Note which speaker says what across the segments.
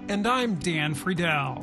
Speaker 1: And I'm Dan Friedel.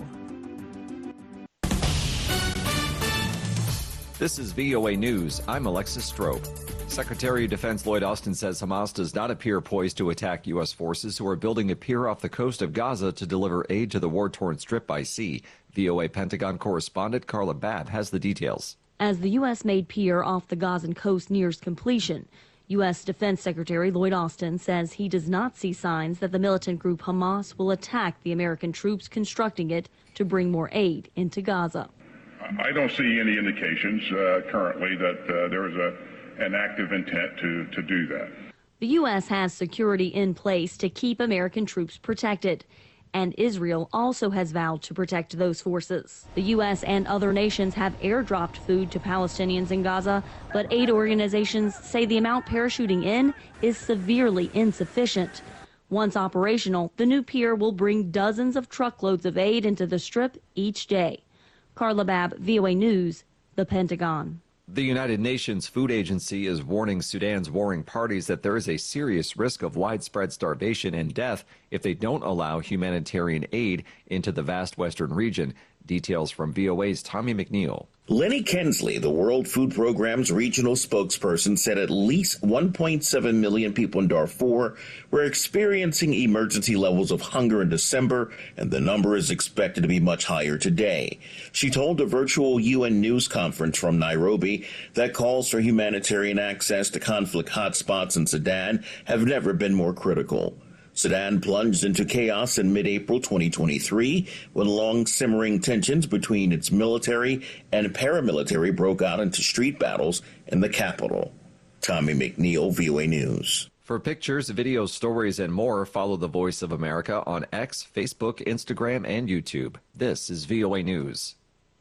Speaker 2: This is VOA News. I'm Alexis Strope. Secretary of Defense Lloyd Austin says Hamas does not appear poised to attack U.S. forces who are building a pier off the coast of Gaza to deliver aid to the war-torn Strip by sea. VOA Pentagon correspondent Carla Babb has the details.
Speaker 3: As the U.S.-made pier off the Gazan coast nears completion, U.S. Defense Secretary Lloyd Austin says he does not see signs that the militant group Hamas will attack the American troops constructing it to bring more aid into Gaza.
Speaker 4: I don't see any indications currently that there is an active intent to do that.
Speaker 3: The U.S. has security in place to keep American troops protected, and Israel also has vowed to protect those forces. The U.S. and other nations have airdropped food to Palestinians in Gaza, but aid organizations say the amount parachuting in is severely insufficient. Once operational, the new pier will bring dozens of truckloads of aid into the Strip each day. Carla Babb, VOA News, the Pentagon.
Speaker 2: The United Nations Food Agency is warning Sudan's warring parties that there is a serious risk of widespread starvation and death if they don't allow humanitarian aid into the vast western region. Details from VOA's Tommy McNeil.
Speaker 5: Lenny Kensley, the World Food Programme's regional spokesperson, said at least 1.7 million people in Darfur were experiencing emergency levels of hunger in December, and the number is expected to be much higher today. She told a virtual UN news conference from Nairobi that calls for humanitarian access to conflict hotspots in Sudan have never been more critical. Sudan plunged into chaos in mid-April 2023 when long-simmering tensions between its military and paramilitary broke out into street battles in the capital. Tommy McNeil, VOA News.
Speaker 2: For pictures, videos, stories, and more, follow The Voice of America on X, Facebook, Instagram, and YouTube. This is VOA News.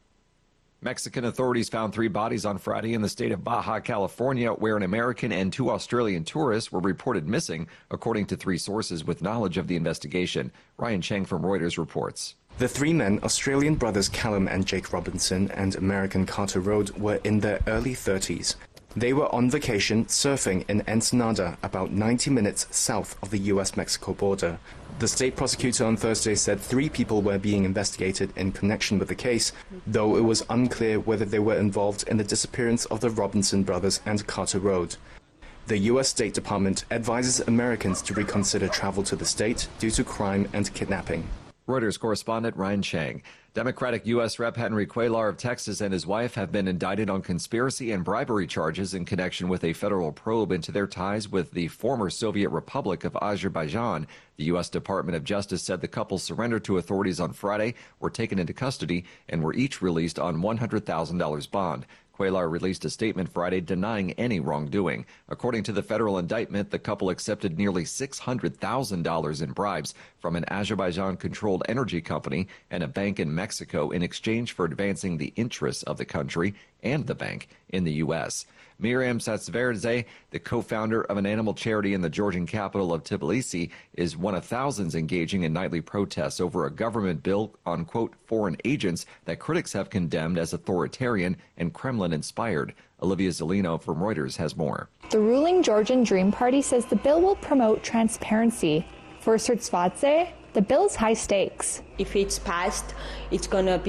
Speaker 2: Mexican authorities found 3 bodies on Friday in the state of Baja California, where an American and 2 Australian tourists were reported missing, according to 3 sources with knowledge of the investigation. Ryan Cheng from Reuters reports.
Speaker 6: The 3 men, Australian brothers Callum and Jake Robinson and American Carter Road, were in their early 30s. They were on vacation surfing in Ensenada, about 90 minutes south of the U.S.-Mexico border. The state prosecutor on Thursday said 3 people were being investigated in connection with the case, though it was unclear whether they were involved in the disappearance of the Robinson brothers and Carter Road. The U.S. State Department advises Americans to reconsider travel to the state due to crime and kidnapping.
Speaker 2: Reuters correspondent Ryan Cheng. Democratic U.S. Rep. Henry Cuellar of Texas and his wife have been indicted on conspiracy and bribery charges in connection with a federal probe into their ties with the former Soviet Republic of Azerbaijan. The U.S. Department of Justice said the couple surrendered to authorities on Friday, were taken into custody, and were each released on $100,000 bond. Cuellar released a statement Friday denying any wrongdoing. According to the federal indictment, the couple accepted nearly $600,000 in bribes from an Azerbaijan-controlled energy company and a bank in Mexico in exchange for advancing the interests of the country and the bank in the U.S. Miriam Satsverdze, the co-founder of an animal charity in the Georgian capital of Tbilisi, is one of thousands engaging in nightly protests over a government bill on, quote, foreign agents that critics have condemned as authoritarian and Kremlin-inspired. Olivia Zellino from Reuters has more.
Speaker 7: The ruling Georgian Dream Party says the bill will promote transparency. For Satsverdze, the bill is high stakes.
Speaker 8: If it's passed, it's gonna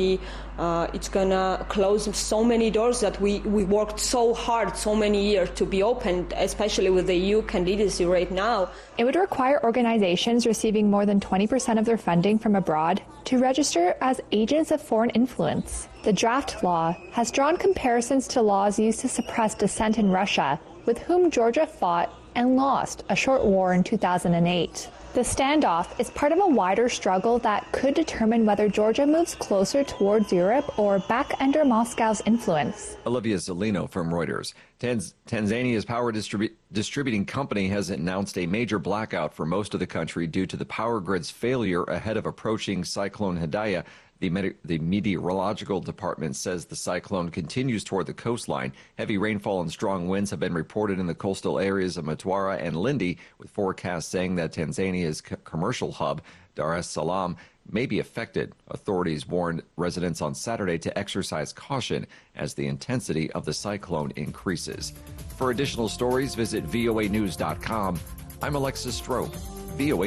Speaker 8: close so many doors that we worked so hard so many years to be opened, especially with the EU candidacy right now.
Speaker 7: It would require organizations receiving more than 20% of their funding from abroad to register as agents of foreign influence. The draft law has drawn comparisons to laws used to suppress dissent in Russia, with whom Georgia fought and lost a short war in 2008. The standoff is part of a wider struggle that could determine whether Georgia moves closer towards Europe or back under Moscow's influence.
Speaker 2: Olivia Zellino from Reuters. Tanzania's power distributing company has announced a major blackout for most of the country due to the power grid's failure ahead of approaching Cyclone Hidayah. The meteorological department says the cyclone continues toward the coastline. Heavy rainfall and strong winds have been reported in the coastal areas of Mtwara and Lindi, with forecasts saying that Tanzania's commercial hub, Dar es Salaam, may be affected. Authorities warned residents on Saturday to exercise caution as the intensity of the cyclone increases. For additional stories, visit voanews.com. I'm Alexis Strope, VOA